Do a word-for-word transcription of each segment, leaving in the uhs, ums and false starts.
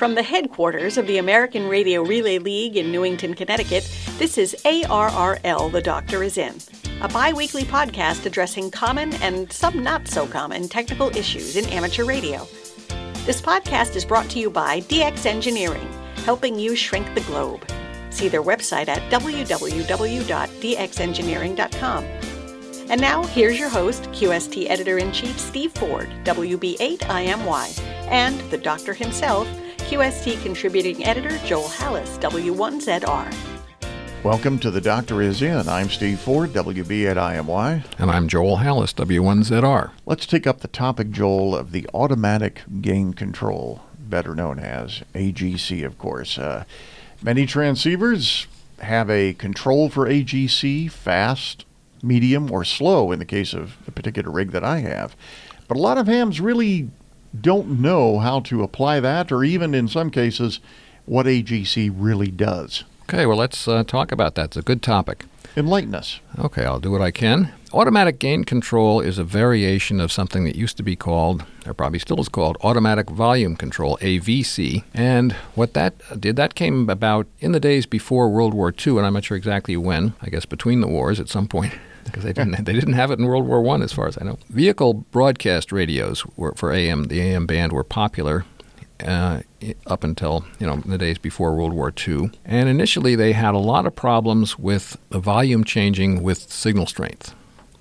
From the headquarters of the American Radio Relay League in Newington, Connecticut, this is A R R L, The Doctor Is In, a bi-weekly podcast addressing common and some not-so-common technical issues in amateur radio. This podcast is brought to you by D X Engineering, helping you shrink the globe. See their website at w w w dot d x engineering dot com. And now, here's your host, Q S T Editor-in-Chief Steve Ford, W B eight I M Y, and the Doctor himself, Q S T Contributing Editor Joel Hallis, W one Z R. Welcome to The Doctor Is In. I'm Steve Ford, W B eight I M Y. And I'm Joel Hallis, W one Z R. Let's take up the topic, Joel, of the automatic gain control, better known as A G C, of course. Uh, many transceivers have a control for A G C, fast, medium, or slow in the case of the particular rig that I have. But a lot of hams really don't know how to apply that, or even in some cases, what A G C really does. Okay, well, let's uh, talk about that. It's a good topic. Enlighten us. Okay, I'll do what I can. Automatic gain control is a variation of something that used to be called, or probably still is called, automatic volume control, A V C. And what that did, that came about in the days before World War Two, and I'm not sure exactly when, I guess between the wars at some point. Because they didn't, they didn't have it in World War One, as far as I know. Vehicle broadcast radios were, for A M, the A M band, were popular uh, up until, you know, the days before World War Two. And initially, they had a lot of problems with the volume changing with signal strength.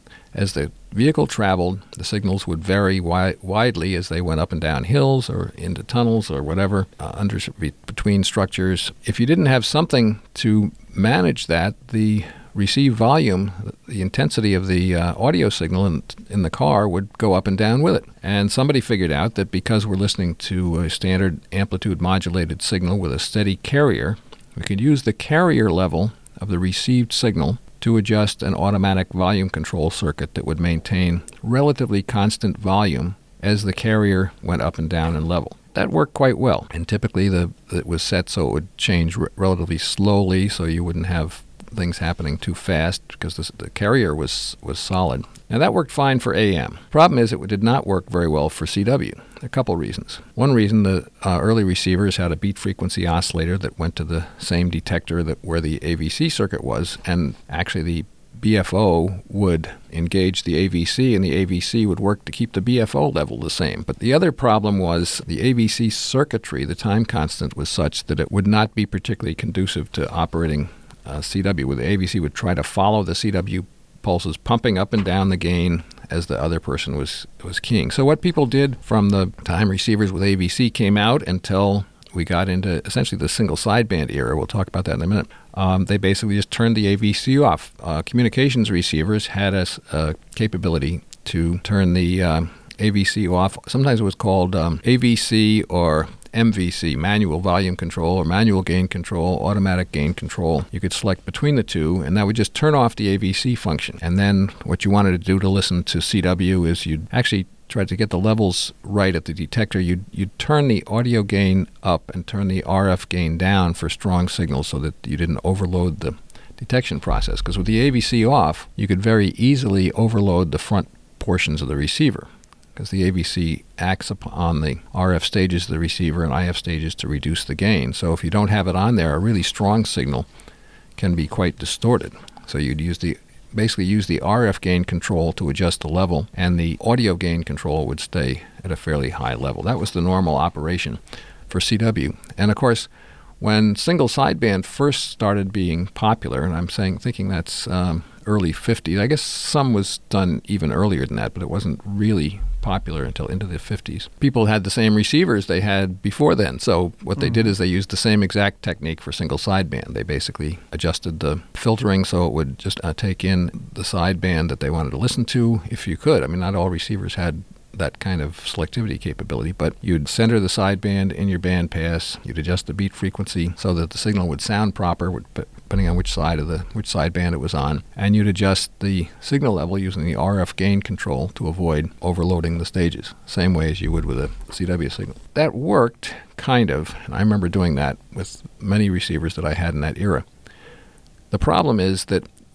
As the vehicle traveled, the signals would vary wi- widely as they went up and down hills or into tunnels or whatever, uh, under between structures. If you didn't have something to manage that, the received volume, the intensity of the uh, audio signal in, in the car would go up and down with it. And somebody figured out that because we're listening to a standard amplitude modulated signal with a steady carrier, we could use the carrier level of the received signal to adjust an automatic volume control circuit that would maintain relatively constant volume as the carrier went up and down in level. That worked quite well. And typically the it was set so it would change r- relatively slowly, so you wouldn't have things happening too fast because the, the carrier was, was solid. Now that worked fine for A M. Problem is it did not work very well for C W. A couple reasons. One reason, the uh, early receivers had a beat frequency oscillator that went to the same detector that where the A V C circuit was, and actually the B F O would engage the A V C, and the A V C would work to keep the B F O level the same. But the other problem was the A V C circuitry, the time constant, was such that it would not be particularly conducive to operating Uh, C W, where the A V C would try to follow the C W pulses pumping up and down the gain as the other person was, was keying. So what people did from the time receivers with A V C came out until we got into essentially the single sideband era, we'll talk about that in a minute, um, they basically just turned the A V C off. Uh, communications receivers had a uh, capability to turn the uh, A V C off. Sometimes it was called um, A V C or M V C, manual volume control, or manual gain control, automatic gain control. You could select between the two, and that would just turn off the A V C function. And then what you wanted to do to listen to C W is you'd actually try to get the levels right at the detector. You'd, you'd turn the audio gain up and turn the R F gain down for strong signals so that you didn't overload the detection process. Because with the A V C off, you could very easily overload the front portions of the receiver, because the A V C acts upon the R F stages of the receiver and I F stages to reduce the gain. So if you don't have it on there, a really strong signal can be quite distorted. So you'd use the basically use the R F gain control to adjust the level, and the audio gain control would stay at a fairly high level. That was the normal operation for C W. And of course, when single sideband first started being popular, and I'm saying thinking that's um, early fifties, I guess some was done even earlier than that, but it wasn't really popular until into the fifties. People had the same receivers they had before then, so what they mm. did is they used the same exact technique for single sideband. They basically adjusted the filtering so it would just uh, take in the sideband that they wanted to listen to, if you could. I mean, not all receivers had that kind of selectivity capability, but you'd center the sideband in your band pass, you'd adjust the beat frequency so that the signal would sound proper, depending on which side of the which sideband it was on, and you'd adjust the signal level using the R F gain control to avoid overloading the stages, same way as you would with a C W signal. That worked, kind of, and I remember doing that with many receivers that I had in that era. The problem is that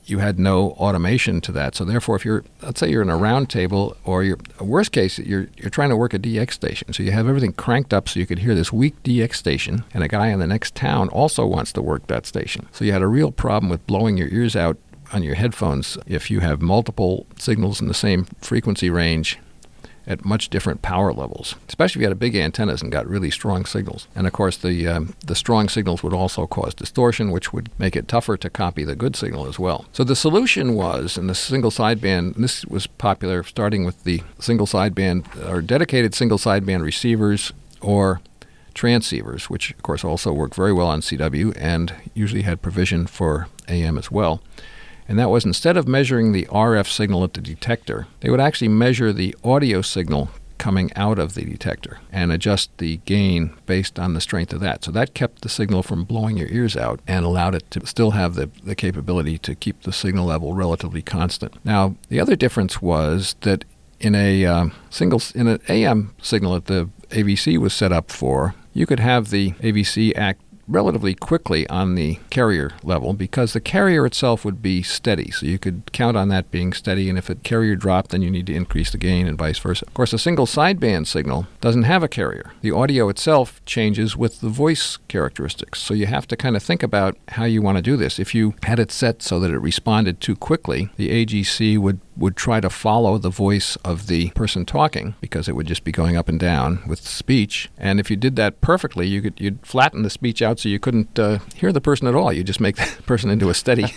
you had no automation to that. So therefore, if you're, let's say you're in a round table, or you're, worst case, you're you're trying to work a D X station. So you have everything cranked up so you could hear this weak D X station, and a guy in the next town also wants to work that station. So you had a real problem with blowing your ears out on your headphones if you have multiple signals in the same frequency range at much different power levels, especially if you had a big antennas and got really strong signals. And of course, the um, the strong signals would also cause distortion, which would make it tougher to copy the good signal as well. So the solution was, in the single sideband, and this was popular starting with the single sideband or dedicated single sideband receivers or transceivers, which of course also work very well on C W and usually had provision for A M as well. And that was, instead of measuring the R F signal at the detector, they would actually measure the audio signal coming out of the detector and adjust the gain based on the strength of that. So that kept the signal from blowing your ears out and allowed it to still have the, the capability to keep the signal level relatively constant. Now, the other difference was that in a um, single in an A M signal that the A V C was set up for, you could have the A V C act relatively quickly on the carrier level because the carrier itself would be steady. So you could count on that being steady, and if the carrier dropped, then you need to increase the gain and vice versa. Of course, a single sideband signal doesn't have a carrier. The audio itself changes with the voice characteristics. So you have to kind of think about how you want to do this. If you had it set so that it responded too quickly, the A G C would would try to follow the voice of the person talking because it would just be going up and down with speech. And if you did that perfectly, you could you'd flatten the speech out so you couldn't uh, hear the person at all. You just make the person into a steady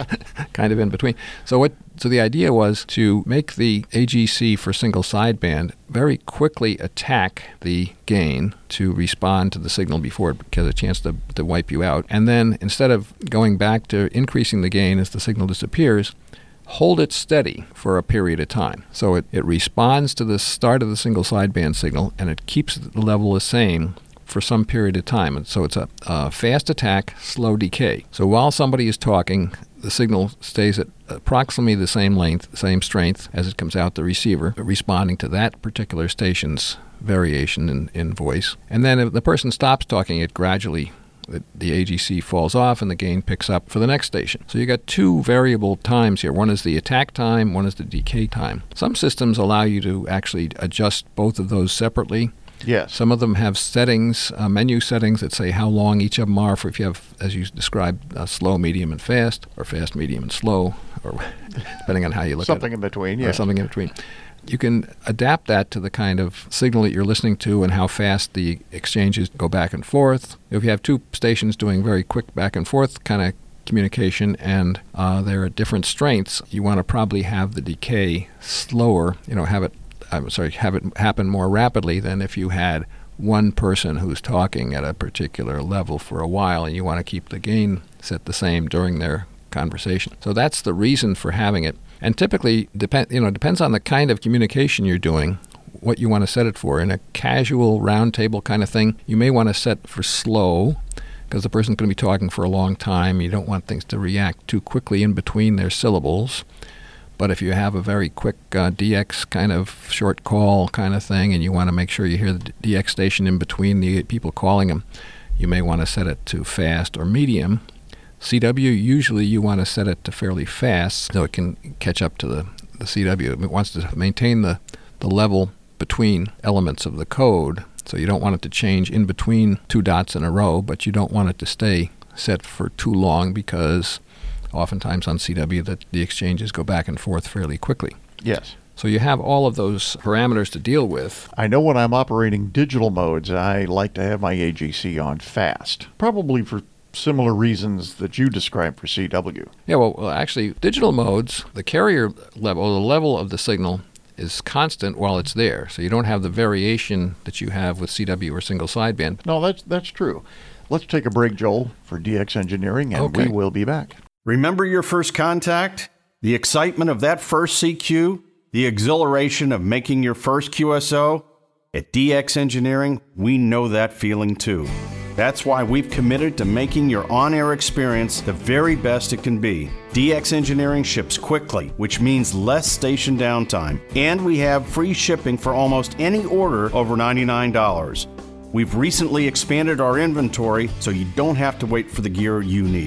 kind of in between. So what? So the idea was to make the A G C for single sideband very quickly attack the gain to respond to the signal before it has a chance to, to wipe you out. And then instead of going back to increasing the gain as the signal disappears, hold it steady for a period of time. So it, it responds to the start of the single sideband signal, and it keeps the level the same for some period of time. And so it's a, a fast attack, slow decay. So while somebody is talking, the signal stays at approximately the same length, same strength as it comes out the receiver, responding to that particular station's variation in, in voice. And then if the person stops talking, it gradually the A G C falls off and the gain picks up for the next station. So you got two variable times here. One is the attack time, one is the decay time. Some systems allow you to actually adjust both of those separately. Yes. Some of them have settings, uh, menu settings that say how long each of them are for if you have, as you described, uh, slow, medium, and fast, or fast, medium, and slow, or depending on how you look something at it. in between, yeah. Or something in between. You can adapt that to the kind of signal that you're listening to and how fast the exchanges go back and forth. If you have two stations doing very quick back and forth kind of communication and uh, they're at different strengths, you want to probably have the decay slower, you know, have it, I'm sorry, have it happen more rapidly than if you had one person who's talking at a particular level for a while and you want to keep the gain set the same during their conversation. So that's the reason for having it. And typically, depend you know, depends on the kind of communication you're doing, what you want to set it for. In a casual round table kind of thing, you may want to set for slow because the person's going to be talking for a long time. You don't want things to react too quickly in between their syllables. But if you have a very quick uh, D X kind of short call kind of thing and you want to make sure you hear the D X station in between the people calling them, you may want to set it to fast or medium. C W, usually you want to set it to fairly fast so it can catch up to the, the C W. It wants to maintain the, the level between elements of the code, so you don't want it to change in between two dots in a row, but you don't want it to stay set for too long because oftentimes on C W the, the exchanges go back and forth fairly quickly. Yes. So you have all of those parameters to deal with. I know when I'm operating digital modes, I like to have my A G C on fast, probably for similar reasons that you described for C W. Yeah, well, well, actually, digital modes, the carrier level, the level of the signal is constant while it's there. So you don't have the variation that you have with C W or single sideband. No, that's that's true. Let's take a break, Joel, for D X Engineering, and okay. we will be back. Remember your first contact? The excitement of that first C Q? The exhilaration of making your first Q S O? At D X Engineering, we know that feeling too. That's why we've committed to making your on-air experience the very best it can be. D X Engineering ships quickly, which means less station downtime. And we have free shipping for almost any order over ninety-nine dollars. We've recently expanded our inventory so you don't have to wait for the gear you need.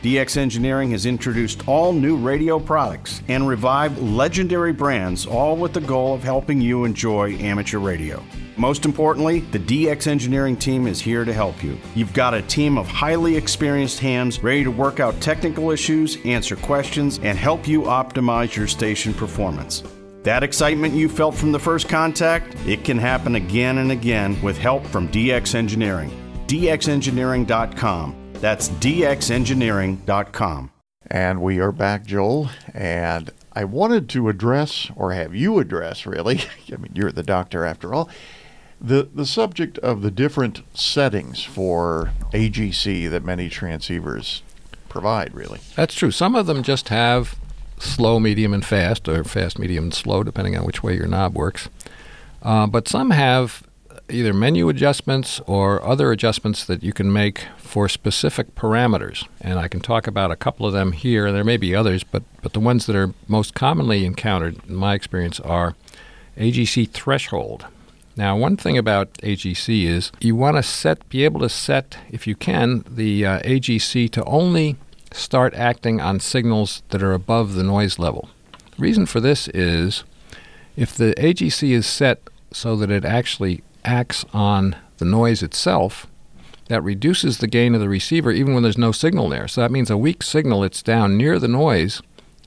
D X Engineering has introduced all new radio products and revived legendary brands, all with the goal of helping you enjoy amateur radio. Most importantly, the D X Engineering team is here to help you. You've got a team of highly experienced hands ready to work out technical issues, answer questions, and help you optimize your station performance. That excitement you felt from the first contact, it can happen again and again with help from D X Engineering. D X engineering dot com. That's D X engineering dot com. And we are back, Joel, and I wanted to address, or have you address, really, I mean, you're the doctor after all, the, the subject of the different settings for A G C that many transceivers provide, really. That's true. Some of them just have slow, medium, and fast, or fast, medium, and slow, depending on which way your knob works. Uh, but some have either menu adjustments or other adjustments that you can make for specific parameters. And I can talk about a couple of them here. There may be others, but, but the ones that are most commonly encountered, in my experience, are A G C threshold. Now, one thing about A G C is you want to set, be able to set, if you can, the uh, A G C to only start acting on signals that are above the noise level. The reason for this is if the A G C is set so that it actually acts on the noise itself, that reduces the gain of the receiver even when there's no signal there. So that means a weak signal that's down near the noise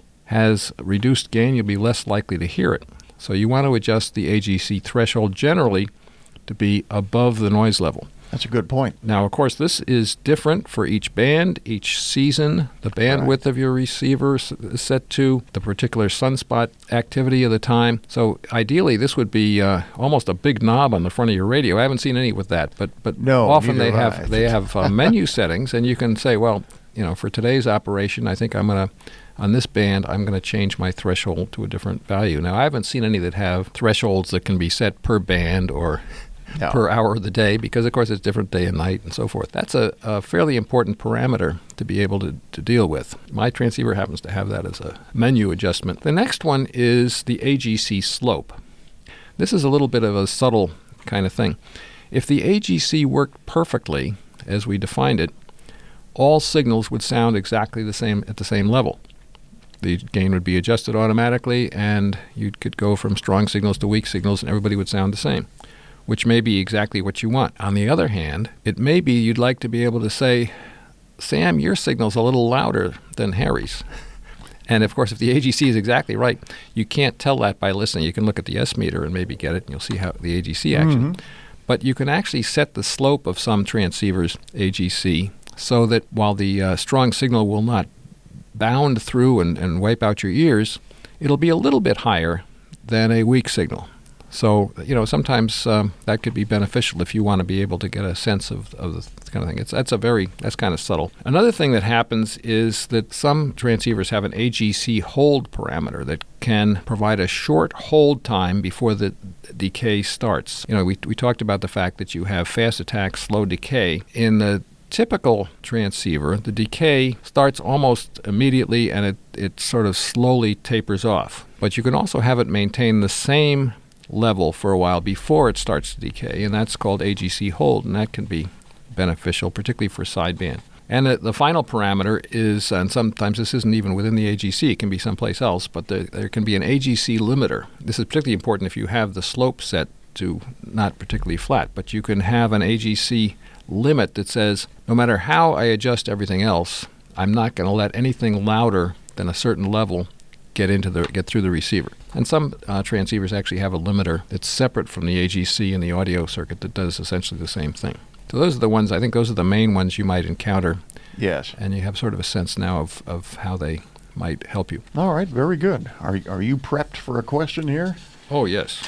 has reduced gain. You'll be less likely to hear it. So you want to adjust the A G C threshold generally to be above the noise level. That's a good point. Now, of course, this is different for each band, each season. The bandwidth Right. of your receiver is set to the particular sunspot activity of the time. So ideally, this would be uh, almost a big knob on the front of your radio. I haven't seen any with that, but but No, often they neither have have I. they have uh, menu settings, and you can say, well, you know, for today's operation, I think I'm going to, on this band, I'm going to change my threshold to a different value. Now, I haven't seen any that have thresholds that can be set per band or No. per hour of the day, because, of course, it's different day and night and so forth. That's a, a fairly important parameter to be able to, to deal with. My transceiver happens to have that as a menu adjustment. The next one is the A G C slope. This is a little bit of a subtle kind of thing. If the A G C worked perfectly, as we defined it, all signals would sound exactly the same at the same level. The gain would be adjusted automatically, and you could go from strong signals to weak signals, and everybody would sound the same, which may be exactly what you want. On the other hand, it may be you'd like to be able to say, Sam, your signal's a little louder than Harry's. And, of course, if the A G C is exactly right, you can't tell that by listening. You can look at the S meter and maybe get it, and you'll see how the A G C action. Mm-hmm. But you can actually set the slope of some transceivers' A G C so that while the uh, strong signal will not bound through and, and wipe out your ears, it'll be a little bit higher than a weak signal. So, you know, sometimes um, that could be beneficial if you want to be able to get a sense of, of the kind of thing. It's that's a very that's kind of subtle. Another thing that happens is that some transceivers have an A G C hold parameter that can provide a short hold time before the decay starts. You know, we we talked about the fact that you have fast attack, slow decay. In the typical transceiver, the decay starts almost immediately and it, it sort of slowly tapers off. But you can also have it maintain the same level for a while before it starts to decay, and that's called A G C hold, and that can be beneficial, particularly for sideband. And the, the final parameter is, and sometimes this isn't even within the A G C, it can be someplace else, but the, there can be an A G C limiter. This is particularly important if you have the slope set to not particularly flat, but you can have an A G C limit that says, no matter how I adjust everything else, I'm not going to let anything louder than a certain level get into the get through the receiver. And some uh, transceivers actually have a limiter that's separate from the A G C and the audio circuit that does essentially the same thing. So those are the ones, I think those are the main ones you might encounter. Yes. And you have sort of a sense now of, of how they might help you. All right, very good. Are, are you prepped for a question here? Oh, yes.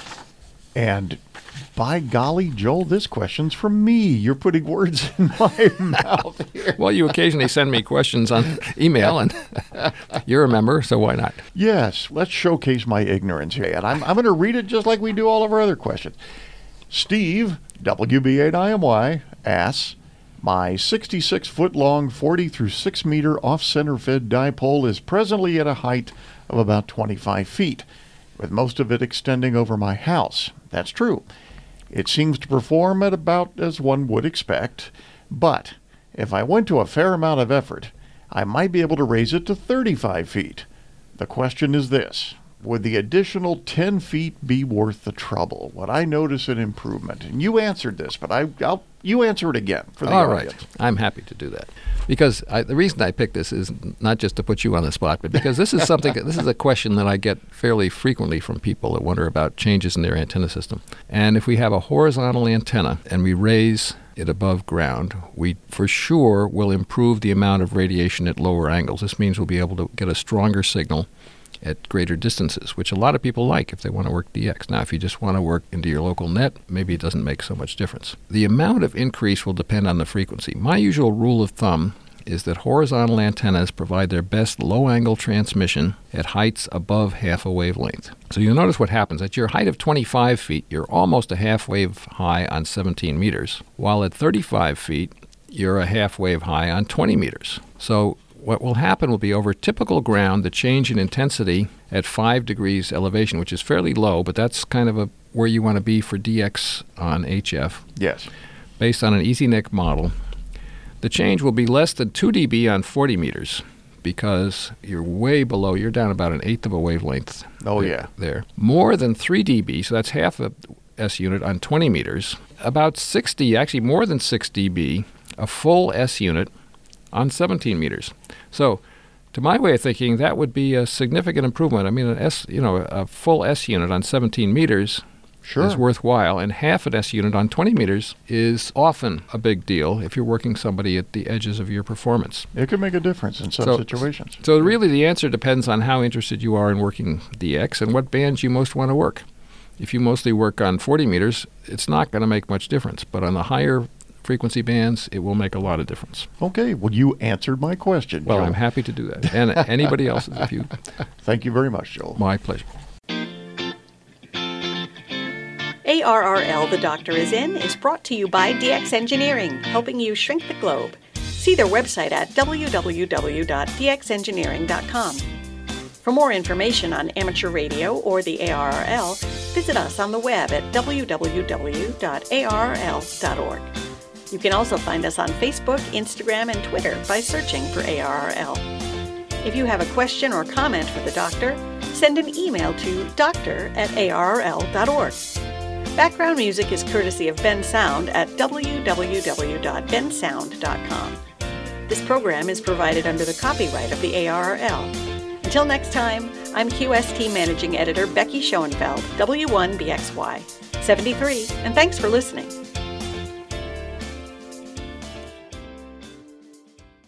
And by golly, Joel, this question's from me. You're putting words in my mouth here. Well, you occasionally send me questions on email, and you're a member, so why not? Yes, let's showcase my ignorance here. And I'm, I'm going to read it just like we do all of our other questions. Steve, W B eight I M Y, asks, my sixty-six foot long, forty through six meter off-center fed dipole is presently at a height of about twenty-five feet, with most of it extending over my house. That's true. It seems to perform at about as one would expect, but if I went to a fair amount of effort, I might be able to raise it to thirty-five feet. The question is this: would the additional ten feet be worth the trouble? Would I notice an improvement? And you answered this, but I, I'll you answer it again for the All audience. right. I'm happy to do that. Because I, the reason I picked this is not just to put you on the spot, but because this is something, this is a question that I get fairly frequently from people that wonder about changes in their antenna system. And if we have a horizontal antenna and we raise it above ground, we for sure will improve the amount of radiation at lower angles. This means we'll be able to get a stronger signal at greater distances, which a lot of people like if they want to work D X. Now, if you just want to work into your local net, maybe it doesn't make so much difference. The amount of increase will depend on the frequency. My usual rule of thumb is that horizontal antennas provide their best low-angle transmission at heights above half a wavelength. So you'll notice what happens. At your height of twenty-five feet, you're almost a half wave high on seventeen meters, while at thirty-five feet, you're a half wave high on twenty meters. So what will happen will be over typical ground, the change in intensity at five degrees elevation, which is fairly low, but that's kind of a where you want to be for D X on H F. Yes. Based on an EasyNIC model, the change will be less than two decibels on forty meters because you're way below, you're down about an eighth of a wavelength. Oh, there, yeah. There. More than three decibels, so that's half a S unit on twenty meters. About sixty, actually more than six decibels, a full S unit on seventeen meters. So, to my way of thinking, that would be a significant improvement. I mean, an S, you know, a full S unit on seventeen meters Sure. is worthwhile, and half an S unit on twenty meters is often a big deal if you're working somebody at the edges of your performance. It could make a difference in some So- situations. So really the answer depends on how interested you are in working D X and what bands you most want to work. If you mostly work on forty meters, it's not going to make much difference, but on the higher frequency bands, it will make a lot of difference. Okay, well, you answered my question, Well, Joel. I'm happy to do that. And anybody else's, if you... Thank you very much, Joel. My pleasure. A R R L, The Doctor Is In, is brought to you by D X Engineering, helping you shrink the globe. See their website at w w w dot d x engineering dot com. For more information on amateur radio or the A R R L, visit us on the web at w w w dot a r r l dot org. You can also find us on Facebook, Instagram, and Twitter by searching for A R R L. If you have a question or comment for the doctor, send an email to doctor at a r r l dot org. Background music is courtesy of Ben Sound at w w w dot ben sound dot com. This program is provided under the copyright of the A R R L. Until next time, I'm Q S T Managing Editor Becky Schoenfeld, W one B X Y seventy-three, and thanks for listening.